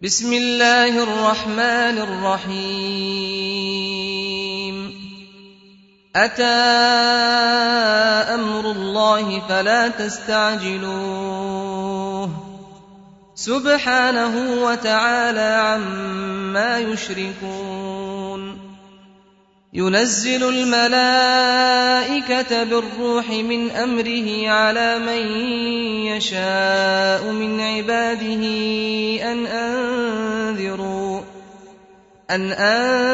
بسم الله الرحمن الرحيم أتى أمر الله فلا تستعجلوه سبحانه وتعالى عما يشركون ينزل الملائكة بالروح من أمره على من يشاء من عباده أن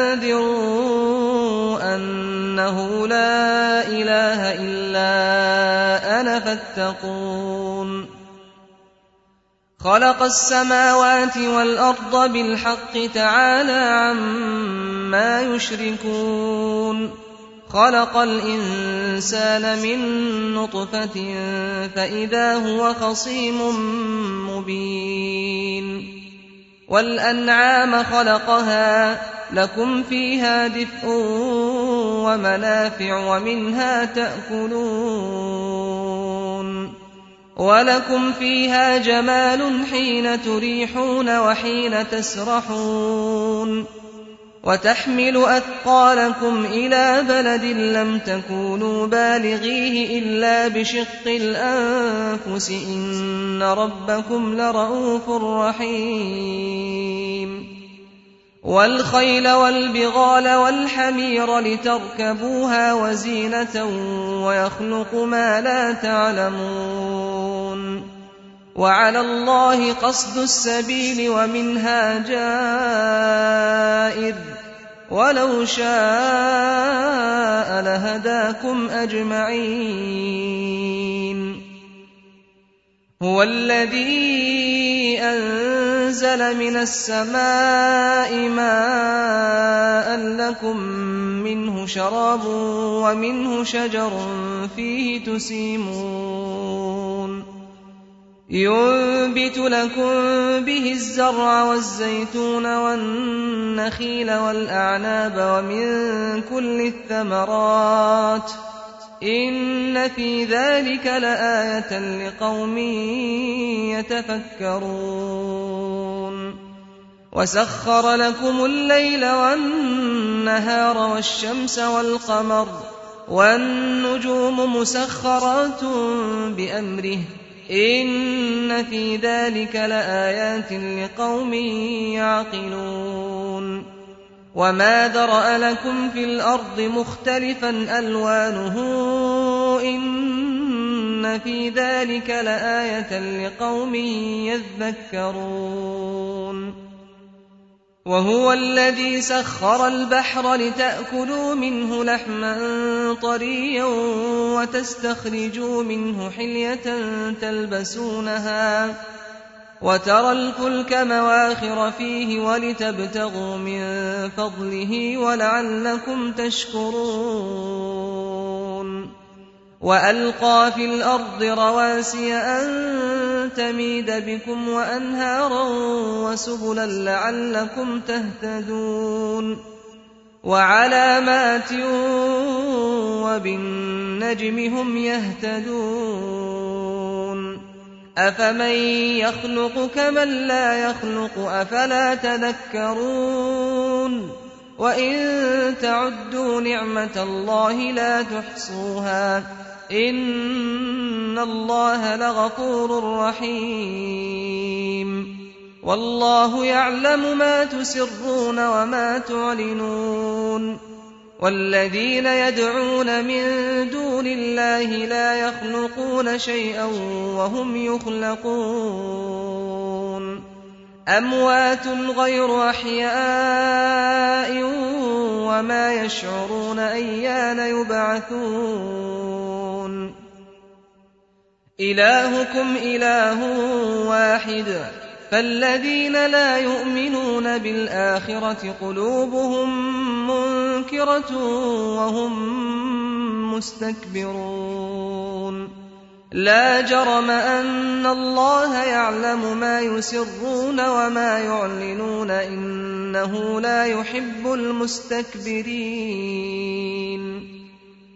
أنذروا أنه لا إله إلا أنا فاتقون خلق السماوات والأرض بالحق تعالى عما يشركون خلق الإنسان من نطفة فإذا هو خصيم مبين والأنعام خلقها لكم فيها دفء ومنافع ومنها تأكلون ولكم فيها جمال حين تريحون وحين تسرحون وتحمل أثقالكم إلى بلد لم تكونوا بالغيه إلا بشق الأنفس إن ربكم لرءوف رحيم والخيل والبغال والحمير لتركبوها وزينة ويخلق ما لا تعلمون وعلى الله قصد السبيل ومنها جائر ولو شاء لهداكم أجمعين هو الذي أنزل من السماء ماء لكم منه شراب ومنه شجر فيه تسيمون ينبت لكم به الزرع والزيتون والنخيل والأعناب ومن كل الثمرات إن في ذلك لآية لقوم يتفكرون وسخر لكم الليل والنهار والشمس والقمر والنجوم مسخرات بأمره إن في ذلك لآيات لقوم يعقلون وما ذرأ لكم في الأرض مختلفا ألوانه إن في ذلك لآية لقوم يذكرون وهو الذي سخر البحر لتأكلوا منه لحما طريا وتستخرجوا منه حلية تلبسونها وترى الفلك مواخر فيه ولتبتغوا من فضله ولعلكم تشكرون وألقى في الأرض رواسي أن تميد بكم وأنهارا وسبلا لعلكم تهتدون وعلامات وبالنجم هم يهتدون أفمن يخلق كمن لا يخلق أفلا تذكرون وإن تعدوا نعمة الله لا تحصوها إن الله لغفور رحيم والله يعلم ما تسرون وما تعلنون والذين يدعون من دون الله لا يخلقون شيئا وهم يخلقون أموات غير أحياء وما يشعرون أيان يبعثون إلهكم إله واحد فالذين لا يؤمنون بالآخرة قلوبهم منكرة وهم مستكبرون لا جرم أن الله يعلم ما يسرون وما يعلنون إنه لا يحب المستكبرين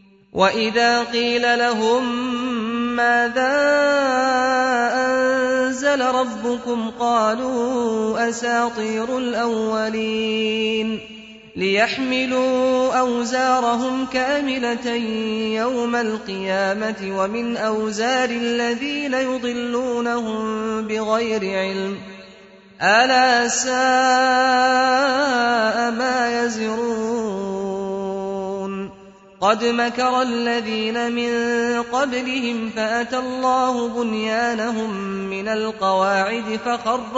وإذا قيل لهم ماذا أنزل أنزل ربكم قالوا أساطير الأولين ليحملوا أوزارهم كاملة يوم القيامة ومن أوزار الذين يضلونهم بغير علم ألا ساء ما يزرون قد مكر الذين من قبلهم فأتى الله بنيانهم من القواعد فخر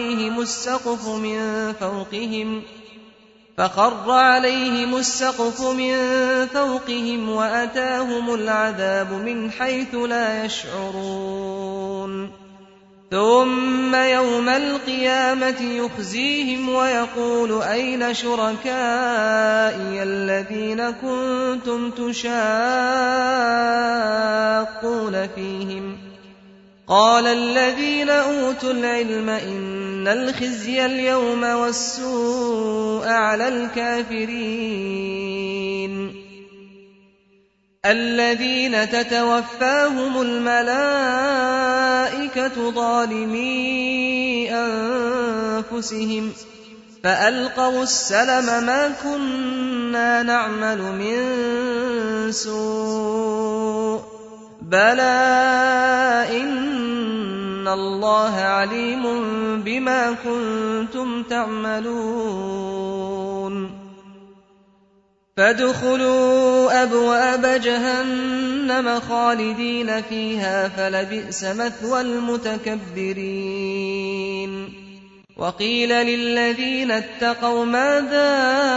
عليهم السقف من فوقهم وأتاهم العذاب من حيث لا يشعرون ثم يوم القيامة يخزيهم ويقول أين شركائي الذين كنتم تشاقون فيهم قال الذين أوتوا العلم إن الخزي اليوم والسوء على الكافرين الذين تتوفاهم الملائكة ظالمي أنفسهم فألقوا السلم ما كنا نعمل من سوء بلى إن الله عليم بما كنتم تعملون فادخلوا أبواب جهنم خالدين فيها فلبئس مثوى المتكبرين وقيل للذين اتقوا ماذا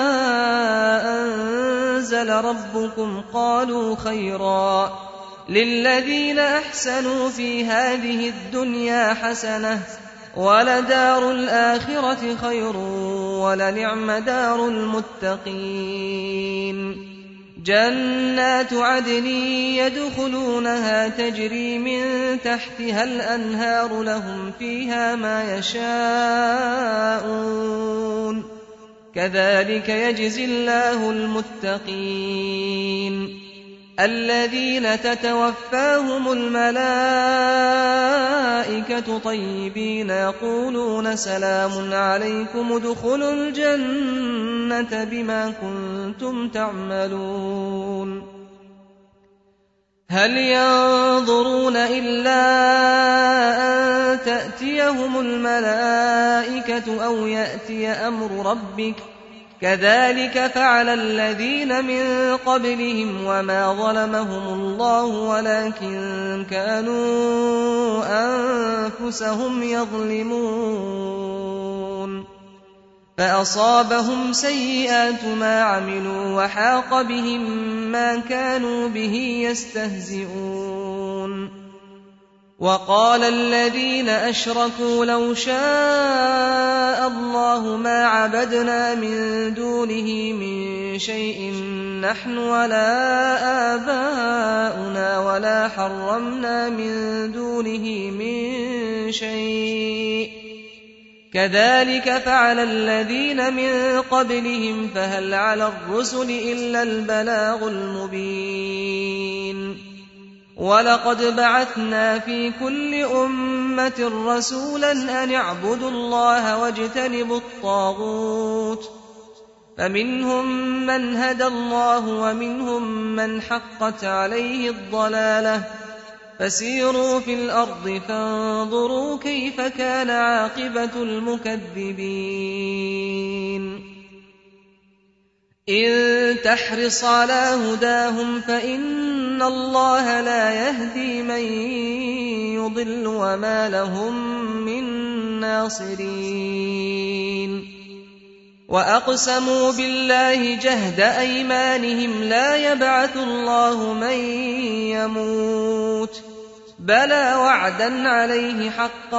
أنزل ربكم قالوا خيرا للذين أحسنوا في هذه الدنيا حسنة ولدار الآخرة خير ولنعم دار المتقين جنات عدن يدخلونها تجري من تحتها الأنهار لهم فيها ما يشاءون كذلك يجزي الله المتقين الذين تتوفاهم الملائكة طيبين يقولون سلام عليكم ادخلوا الجنة بما كنتم تعملون هل ينظرون إلا أن تأتيهم الملائكة أو يأتي أمر ربك كذلك فعل الذين من قبلهم وما ظلمهم الله ولكن كانوا أنفسهم يظلمون فأصابهم سيئات ما عملوا وحاق بهم ما كانوا به يستهزئون وقال الذين أشركوا لو شاء الله ما عبدنا من دونه من شيء نحن ولا آباؤنا ولا حرمنا من دونه من شيء كذلك فعل الذين من قبلهم فهل على الرسل إلا البلاغ المبين ولقد بعثنا في كل أمة رسولا أن اعبدوا الله واجتنبوا الطاغوت فمنهم من هدى الله ومنهم من حقت عليه الضلالة فسيروا في الأرض فانظروا كيف كان عاقبة المكذبين إن تحرص على هداهم فإن الله لا يهدي من يضل وما لهم من ناصرين وأقسموا بالله جهد أيمانهم لا يبعث الله من يموت بلى وعدا عليه حقا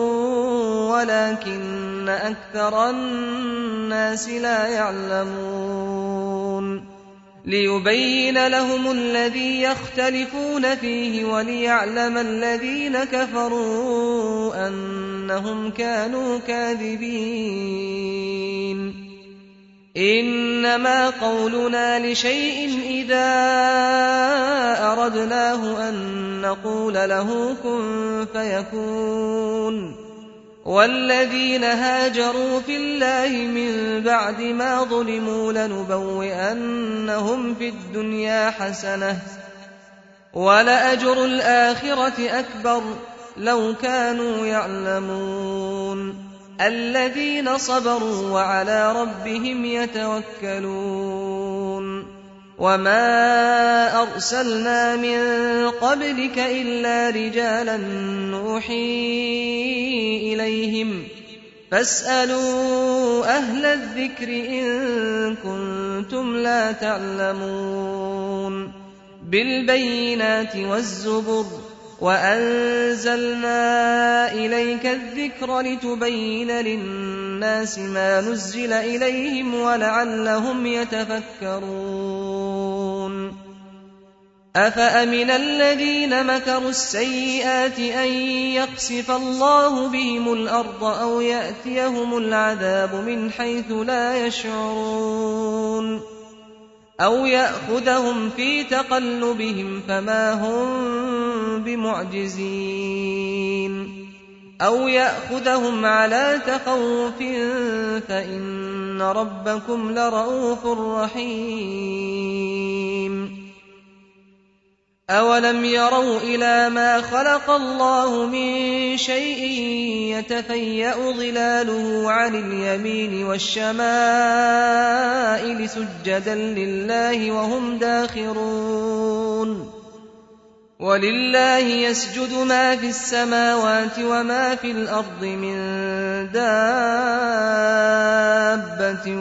ولكن أكثر الناس لا يعلمون ليبين لهم الذي يختلفون فيه وليعلم الذين كفروا أنهم كانوا كاذبين إنما قولنا لشيء إذا أردناه أن نقول له كن فيكون. والذين هاجروا في الله من بعد ما ظلموا لنبوئنهم في الدنيا حسنة ولأجر الآخرة أكبر لو كانوا يعلمون. الذين صبروا وعلى ربهم يتوكلون. وما أرسلنا من قبلك إلا رجالا نوحي إليهم فاسألوا أهل الذكر إن كنتم لا تعلمون. بالبينات والزبر وأنزلنا إليك الذكر لتبين للناس ما نزل إليهم ولعلهم يتفكرون. أفأمن الذين مكروا السيئات أن يخسف الله بهم الأرض أو يأتيهم العذاب من حيث لا يشعرون أو يأخذهم في تقلبهم فما هم بمعجزين أو يأخذهم على تخوف فإن ربكم لرؤوف رحيم. أولم يروا إلى ما خلق الله من شيء يتفيأ ظلاله عن اليمين والشمائل سجدا لله وهم داخرون. ولله يسجد ما في السماوات وما في الأرض من دابة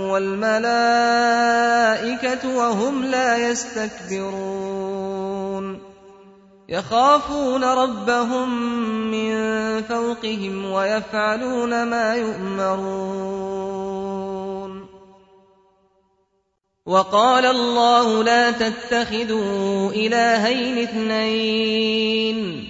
والملائكة وهم لا يستكبرون. يخافون ربهم من فوقهم ويفعلون ما يؤمرون. وقال الله لا تتخذوا إلهين اثنين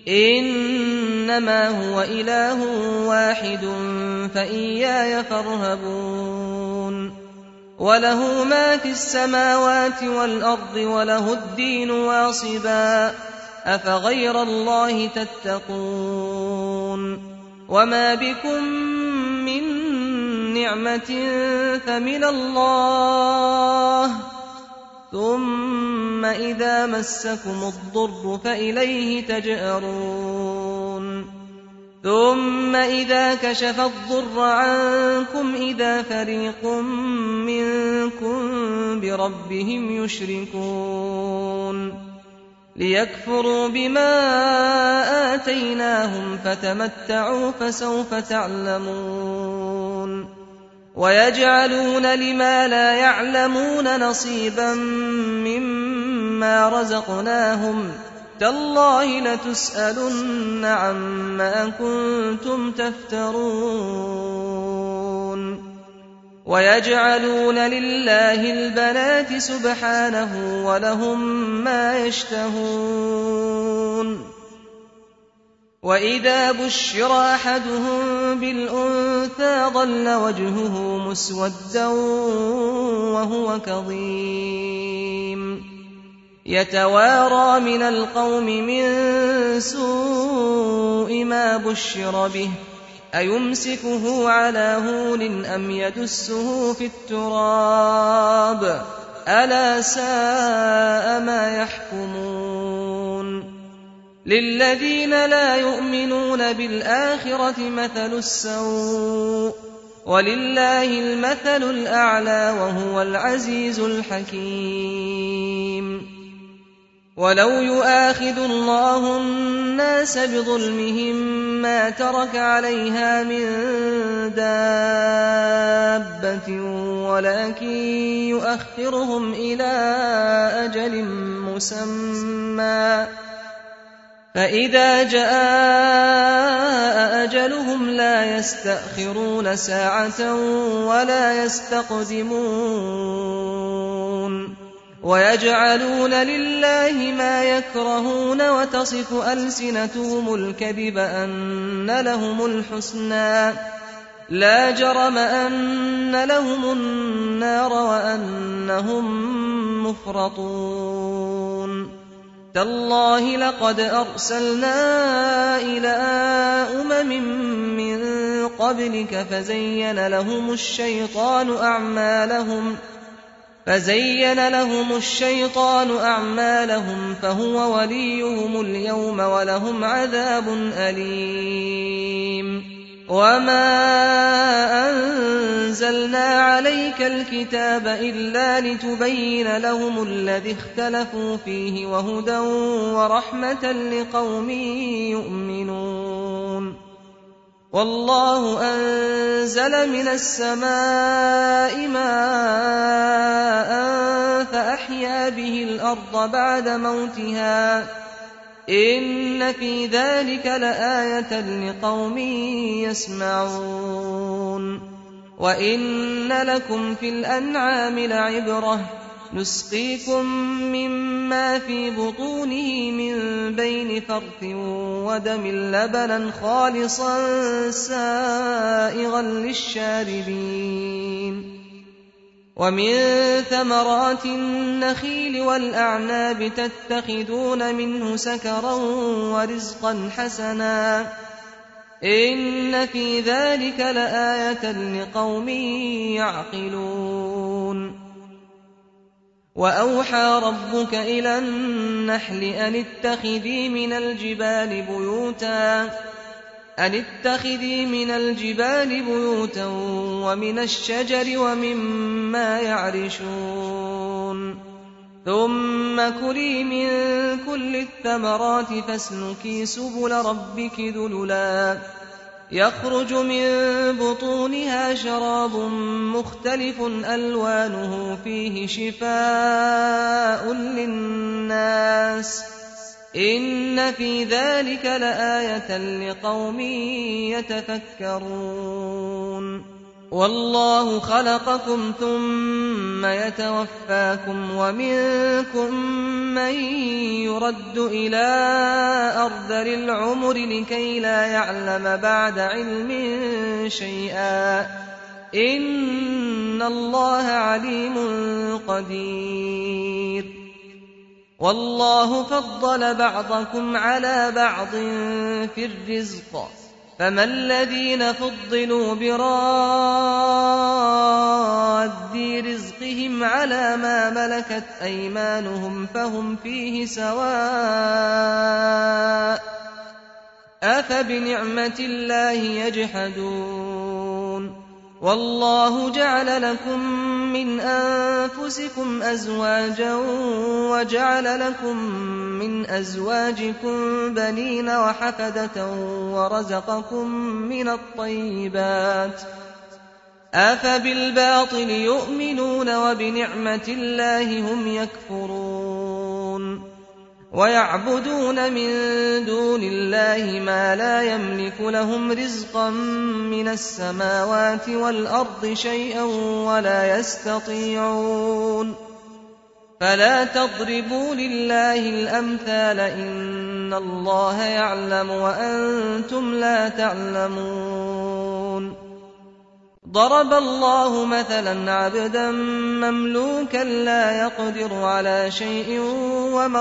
إنما هو إله واحد فإياي فارهبون. وله ما في السماوات والأرض وله الدين واصبا أفغير الله تتقون. وما بكم من نعمة فمن الله ثم إذا مسكم الضر فإليه تجأرون. ثم إذا كشف الضر عنكم إذا فريق منكم بربهم يشركون. ليكفروا بما آتيناهم فتمتعوا فسوف تعلمون. ويجعلون لما لا يعلمون نصيبا مما رزقناهم تالله لتسألن عما كنتم تفترون. ويجعلون لله البنات سبحانه ولهم ما يشتهون. وإذا بشر أحدهم بالأنثى ظل وجهه مسودا وهو كظيم يتوارى من القوم من سوء ما بشر به أيمسكه على هون أم يدسه في التراب ألا ساء ما يحكمون. للذين لا يؤمنون بالآخرة مثل السوء ولله المثل الأعلى وهو العزيز الحكيم. ولو يؤاخذ الله الناس بظلمهم ما ترك عليها من دابة ولكن يؤخرهم إلى أجل مسمى فإذا جاء أجلهم لا يستأخرون ساعة ولا يستقدمون. ويجعلون لله ما يكرهون وتصف ألسنتهم الكذب أن لهم الحسنى لا جرم أن لهم النار وأنهم مفرطون تالله لقد أرسلنا إلى أمم من قبلك فزين لهم الشيطان أعمالهم فهو وليهم اليوم ولهم عذاب أليم وما أنزلنا عليك الكتاب إلا لتبين لهم الذي اختلفوا فيه وهدى ورحمة لقوم يؤمنون والله أنزل من السماء ماء فأحيا به الأرض بعد موتها إن في ذلك لآية لقوم يسمعون وإن لكم في الأنعام لعبرة نسقيكم مما في بطونه من بين فرث ودم لبنا خالصا سائغا للشاربين ومن ثمرات النخيل والأعناب تتخذون منه سكرا ورزقا حسنا إن في ذلك لآية لقوم يعقلون وأوحى ربك إلى النحل أن اتخذي من الجبال بيوتا ومن الشجر ومما يعرشون ثم كلي من كل الثمرات فاسلكي سبل ربك ذللا يخرج من بطونها شراب مختلف ألوانه فيه شفاء للناس إن في ذلك لآية لقوم يتفكرون والله خلقكم ثم يتوفاكم ومنكم من يرد إلى أرذل العمر لكي لا يعلم بعد علم شيئا إن الله عليم قدير والله فضل بعضكم على بعض في الرزق فما الذين فضلوا براد رزقهم على ما ملكت أيمانهم فهم فيه سواء أفبنعمة الله يجحدون والله جعل لكم من أنفسكم أزواجا وجعل لكم من أزواجكم بنين وحفدة ورزقكم من الطيبات أفبالباطل يؤمنون وبنعمة الله هم يكفرون ويعبدون من دون الله ما لا يملك لهم رزقا من السماوات والأرض شيئا ولا يستطيعون فلا تضربوا لله الأمثال إن الله يعلم وأنتم لا تعلمون ضرب الله مثلا عبدا مملوكا لا يقدر على شيء ومن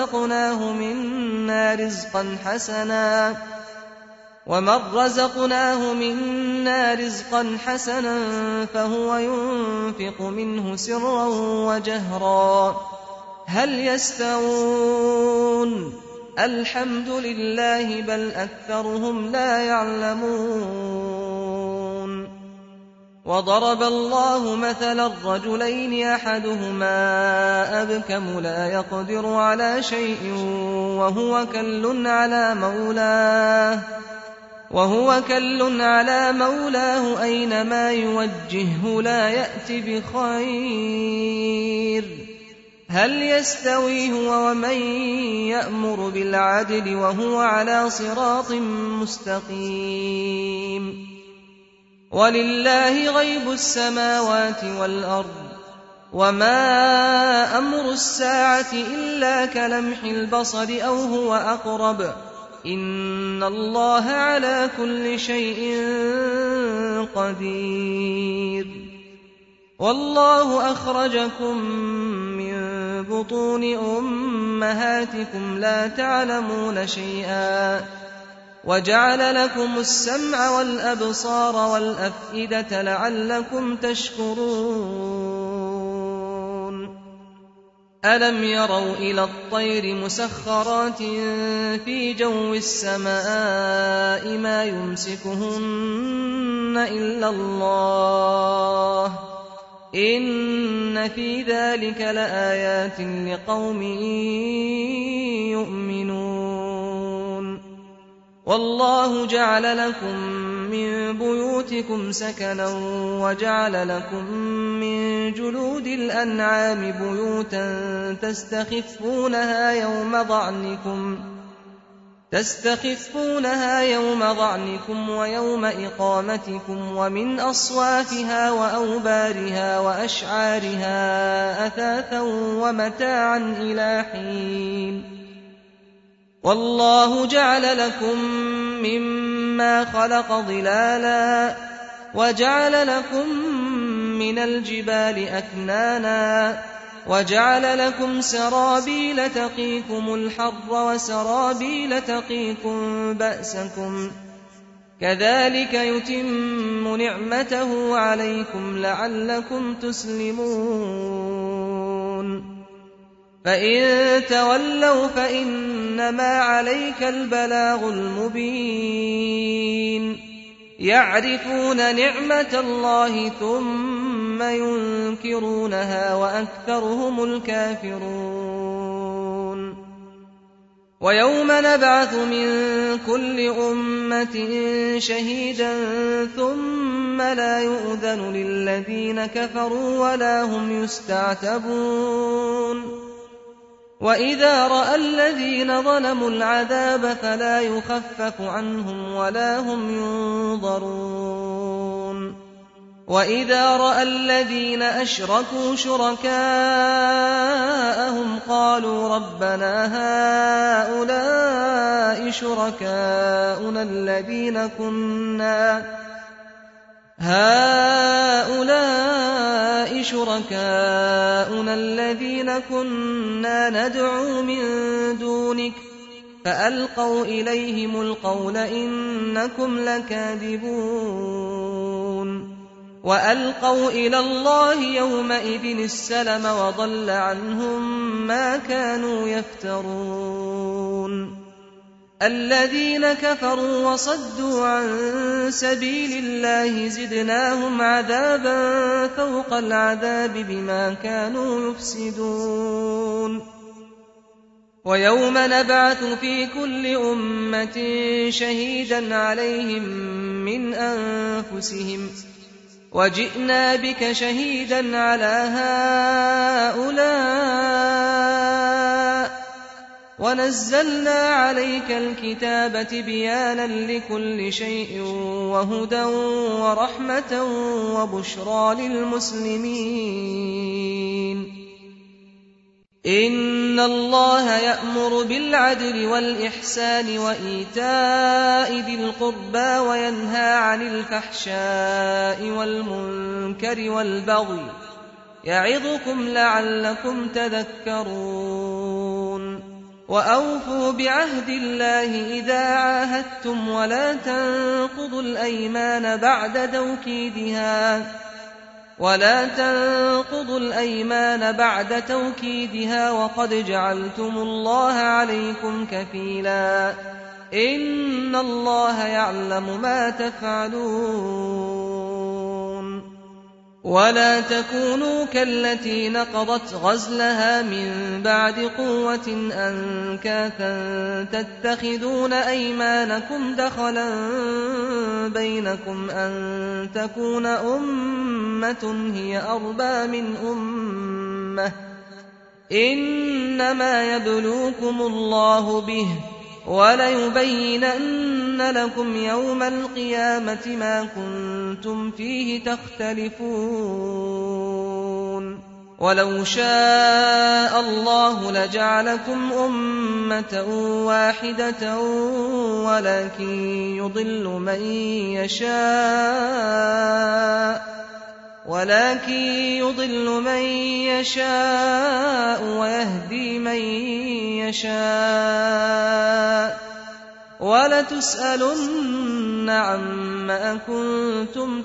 رزقناه منا رزقا حسنا فهو ينفق منه سرا وجهرا هل يستوون الحمد لله بل أكثرهم لا يعلمون وضرب الله مثلا رجلين أحدهما أبكم لا يقدر على شيء وهو كل على مولاه أينما يوجهه لا يأتي بخير هل يستوي هو ومن يأمر بالعدل وهو على صراط مستقيم ولله غيب السماوات والأرض وما أمر الساعة إلا كلمح البصر أو هو أقرب إِنَّ اللَّهَ عَلَى كُلِّ شَيْءٍ قَدِيرٌ وَاللَّهُ أَخْرَجَكُم مِّن بُطُونِ أُمَّهَاتِكُمْ لَا تَعْلَمُونَ شَيْئًا وَجَعَلَ لَكُمُ السَّمْعَ وَالْأَبْصَارَ وَالْأَفْئِدَةَ لَعَلَّكُمْ تَشْكُرُونَ أَلَمْ يَرَوْا إِلَى الطَّيْرِ مُسَخَّرَاتٍ فِي جَوِّ السَّمَاءِ مَا يُمْسِكُهُنَّ إِلَّا اللَّهُ ۗ إِنَّ فِي ذَلِكَ لَآيَاتٍ لِقَوْمٍ يُؤْمِنُونَ وَاللَّهُ جَعَلَ لَكُم مِّن بُيُوتِكُمْ سَكَنًا وَجَعَلَ لَكُم مِّن جُلُودِ الْأَنْعَامِ بُيُوتًا تستخفونها يوم ضعنكم ويوم إقامتكم ومن أصوافها وأوبارها وأشعارها أثاثا ومتاعا إلى حين والله جعل لكم مما خلق ظلالا وجعل لكم من الجبال أكنانا وجعل لكم سرابيل تقيكم الحر وسرابيل تقيكم بأسكم كذلك يتم نعمته عليكم لعلكم تسلمون فإن تولوا فإنما عليك البلاغ المبين يعرفون نعمة الله ثم ينكرونها وأكثرهم الكافرون ويوم نبعث من كل أمة شهيدا ظُمَّ لَا يُؤْذَنُ لِلَّذِينَ كَفَرُوا وَلَا هُمْ يُسْتَعْتَبُونَ وَإِذَا رَأَى الَّذِينَ ظَلَمُوا الْعَذَابَ فَلَا يُخَفَّفُ عَنْهُمْ وَلَا هُمْ يُنظَرُونَ وَإِذَا رَأَى الَّذِينَ أَشْرَكُوا شُرَكَاءَهُمْ قَالُوا رَبَّنَا هَؤُلَاءِ شُرَكَاؤُنَا الَّذِينَ كُنَّا نَدْعُو مِن دُونِكَ فَأَلْقَوْا إِلَيْهِمُ الْقَوْلَ إِنَّكُمْ لَكَاذِبُونَ وَأَلْقَوْا إِلَى اللَّهِ يَوْمَئِذٍ السَّلَمَ وَضَلَّ عَنْهُم مَّا كَانُوا يَفْتَرُونَ الَّذِينَ كَفَرُوا وَصَدُّوا عَن سَبِيلِ اللَّهِ زِدْنَاهُمْ عَذَابًا فَوْقَ الْعَذَابِ بِمَا كَانُوا يُفْسِدُونَ وَيَوْمَ نَبْعَثُ فِي كُلِّ أُمَّةٍ شَهِيدًا عَلَيْهِم مِّنْ أَنفُسِهِمْ وَجِئْنَا بِكَ شَهِيدًا عَلَىٰ هَٰؤُلَاءِ وَنَزَّلْنَا عَلَيْكَ الْكِتَابَ تِبْيَانًا لِّكُلِّ شَيْءٍ وَهُدًى وَرَحْمَةً وَبُشْرَىٰ لِلْمُسْلِمِينَ إِنَّ اللَّهَ يَأْمُرُ بِالْعَدْلِ وَالْإِحْسَانِ وَإِيتَاءِ ذِي الْقُرْبَىٰ وَيَنْهَىٰ عَنِ الْفَحْشَاءِ وَالْمُنكَرِ وَالْبَغْيِ يَعِظُكُمْ لَعَلَّكُمْ تَذَكَّرُونَ وَأَوْفُوا بِعَهْدِ اللَّهِ إِذَا عَاهَدتُّمْ وَلَا تَنقُضُوا الْأَيْمَانَ بَعْدَ تَوْكِيدِهَا وَقَدْ جَعَلْتُمُ اللَّهَ عَلَيْكُمْ كَفِيلًا إِنَّ اللَّهَ يَعْلَمُ مَا تَفْعَلُونَ وَلَا تَكُونُوا كَالَّتِي نَقَضَتْ غَزْلَهَا مِن بَعْدِ قُوَّةٍ أَنكَاثًا تَتَّخِذُونَ أَيْمَانَكُمْ دَخَلًا بَيْنَكُمْ أَن تَكُونَ أُمَّةٌ هِيَ أَرْبَىٰ مِنْ أُمَّةٍ ۚ إِنَّمَا يَبْلُوكُمُ اللَّهُ بِهِ ۚ وَلَيُبَيِّنَنَّ لَكُمْ يَوْمَ الْقِيَامَةِ مَا كُنتُمْ فِيهِ تَخْتَلِفُونَ ولو شاء الله لجعلكم أمة واحدة ولكن يضل من يشاء ويهدي من يشاء ولتسألن عما كنتم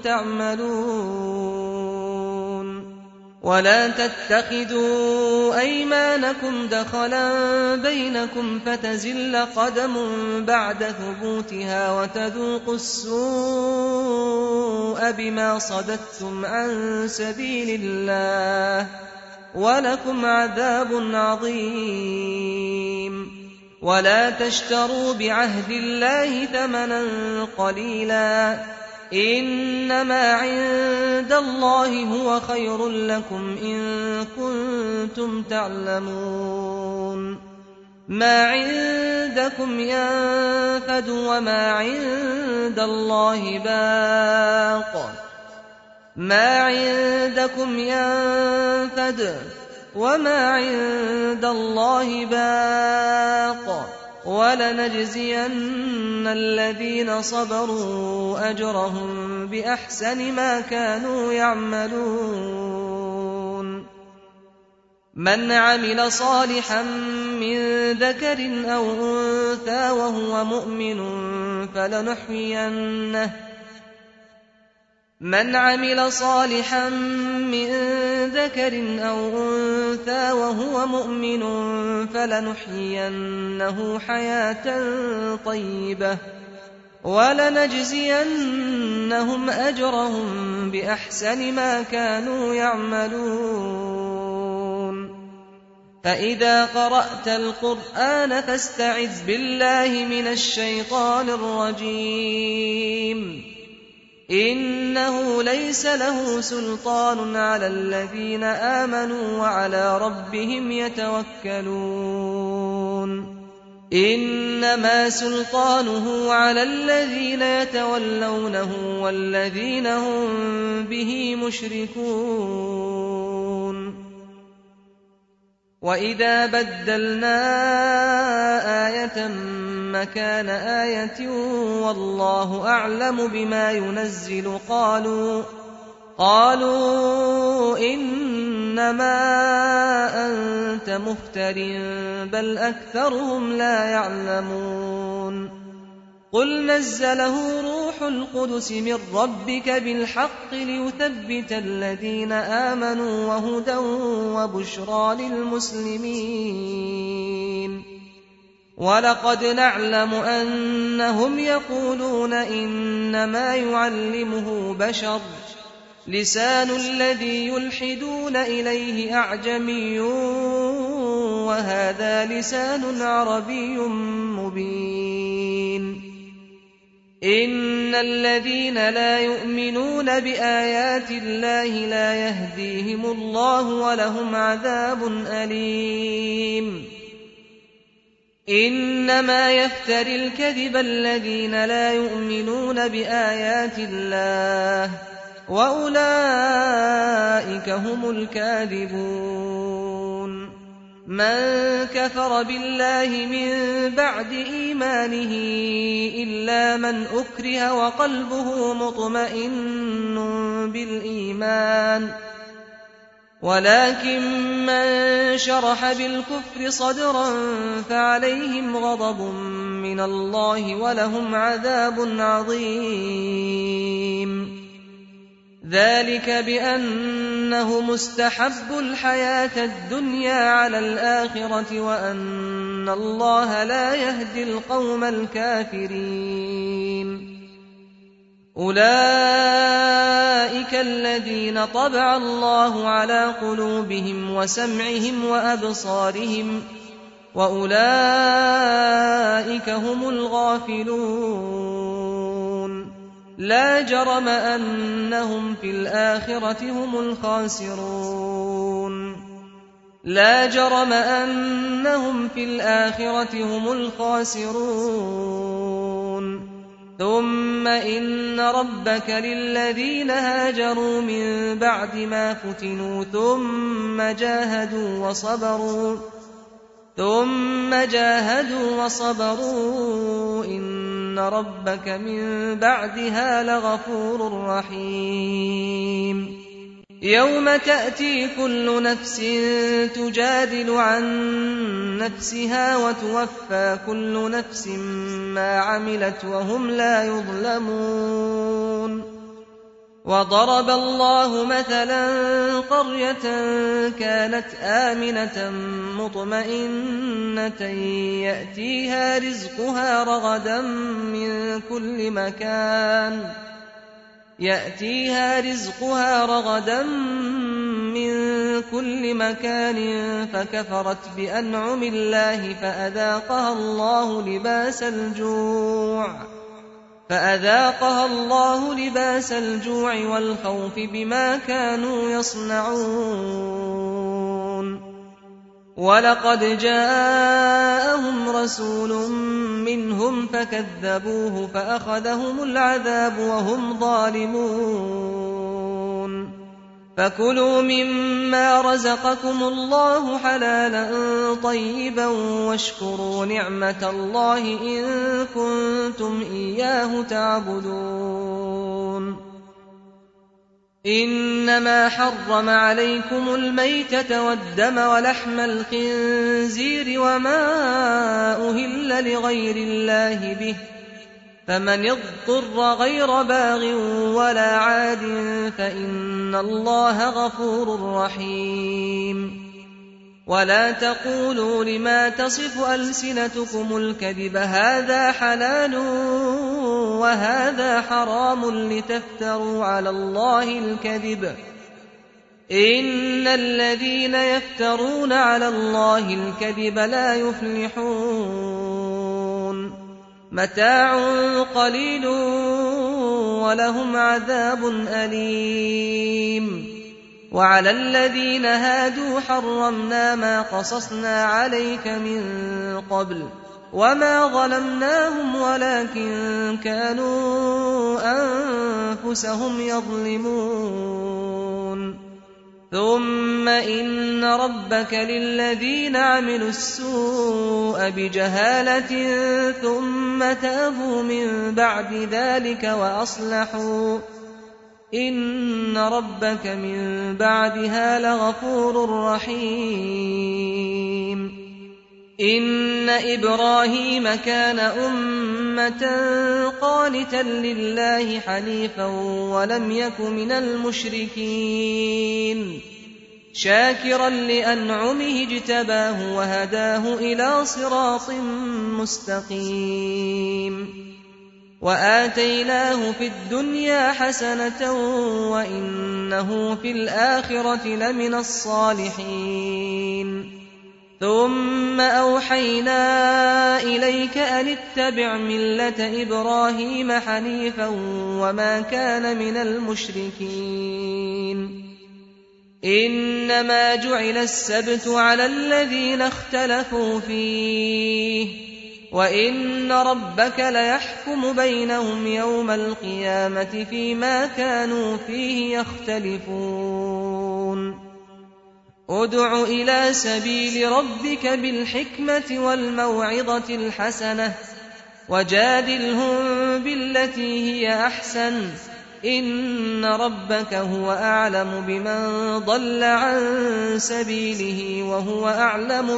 تعملون ولا تتخذوا أيمانكم دخلا بينكم فتزل قدم بعد ثبوتها وتذوقوا السوء بما صددتم عن سبيل الله ولكم عذاب عظيم ولا تشتروا بعهد الله ثمنا قليلا إنما عند الله هو خير لكم إن كنتم تعلمون ما عندكم ينفد وما عند الله باق ما عندكم ينفد وما عند الله باق ولنجزين الذين صبروا أجرهم بأحسن ما كانوا يعملون من عمل صالحا من ذكر أو أنثى وهو مؤمن فلنحيينه حياة طيبة ولنجزينهم أجرهم بأحسن ما كانوا يعملون فإذا قرأت القرآن فاستعذ بالله من الشيطان الرجيم إنه ليس له سلطان على الذين آمنوا وعلى ربهم يتوكلون إنما سلطانه على الذين يتولونه والذين هم به مشركون وإذا بدلنا آية مكان آية والله أعلم بما ينزل قالوا إنما أنت مفتر بل أكثرهم لا يعلمون قل نزله روح القدس من ربك بالحق ليثبت الذين آمنوا وهدى وبشرى للمسلمين ولقد نعلم أنهم يقولون إنما يعلمه بشر لسان الذي يلحدون إليه أعجمي وهذا لسان عربي مبين إن الذين لا يؤمنون بآيات الله لا يهديهم الله ولهم عذاب أليم إنما يفتري الكذب الذين لا يؤمنون بآيات الله وأولئك هم الكاذبون من كفر بالله من بعد إيمانه إلا من أكره وقلبه مطمئن بالإيمان ولكن من شرح بالكفر صدرا فعليهم غضب من الله ولهم عذاب عظيم ذلك بأنه مستحب الحياة الدنيا على الآخرة وأن الله لا يهدي القوم الكافرين أولئك الذين طبع الله على قلوبهم وسمعهم وأبصارهم وأولئك هم الغافلون لا جرم أنهم في الآخرة هم الخاسرون ثم إن ربك للذين هاجروا من بعد ما فتنوا ثم جاهدوا وصبروا إن ربك من بعدها لغفور رحيم. يوم تأتي كل نفس تجادل عن نفسها وتوفى كل نفس ما عملت وهم لا يظلمون. وضرب الله مثلا قرية كانت آمنة مطمئنة يأتيها رزقها رغدا من كل مكان فكفرت بأنعم الله فأذاقها الله لباس الجوع والخوف بما كانوا يصنعون. ولقد جاءهم رسول منهم فكذبوه فأخذهم العذاب وهم ظالمون. فكلوا مما رزقكم الله حلالا طيبا واشكروا نعمة الله إن كنتم إياه تعبدون. إنما حرم عليكم الميتة والدم ولحم الخنزير وما أهل لغير الله به، فمن اضطر غير باغ ولا عاد فإن الله غفور رحيم. ولا تقولوا لما تصف ألسنتكم الكذب هذا حلال وهذا حرام لتفتروا على الله الكذب. إن الذين يفترون على الله الكذب لا يفلحون. متاع قليل ولهم عذاب أليم. وعلى الذين هادوا حرمنا ما قصصنا عليك من قبل وما ظلمناهم ولكن كانوا أنفسهم يظلمون. ثم إن ربك للذين عملوا السوء بجهالة ثم تابوا من بعد ذلك وأصلحوا إن ربك من بعدها لغفور رحيم. إن إبراهيم كان أمة قانتا لله حنيفا ولم يك من المشركين، شاكرا لأنعمه اجتباه وهداه إلى صراط مستقيم. وآتيناه في الدنيا حسنة وإنه في الآخرة لمن الصالحين. ثم أوحينا إليك أن اتبع ملة إبراهيم حنيفا وما كان من المشركين. إنما جعل السبت على الذين اختلفوا فيه وإن ربك ليحكم بينهم يوم القيامة فيما كانوا فيه يختلفون. ادع إلى سبيل ربك بالحكمة والموعظة الحسنة وجادلهم بالتي هي أحسن إن ربك هو أعلم بمن ضل عن سبيله وهو أعلم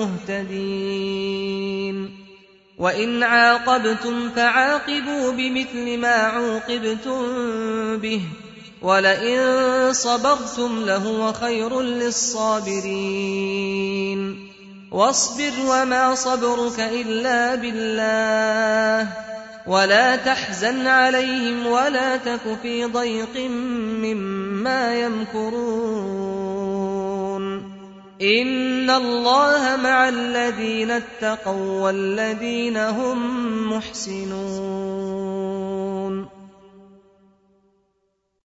بالمهتدين. وإن عاقبتم فعاقبوا بمثل ما عوقبتم به ولئن صبرتم لهو خير للصابرين. واصبر وما صبرك إلا بالله ولا تحزن عليهم ولا تك في ضيق مما يمكرون. إن الله مع الذين اتقوا والذين هم محسنون.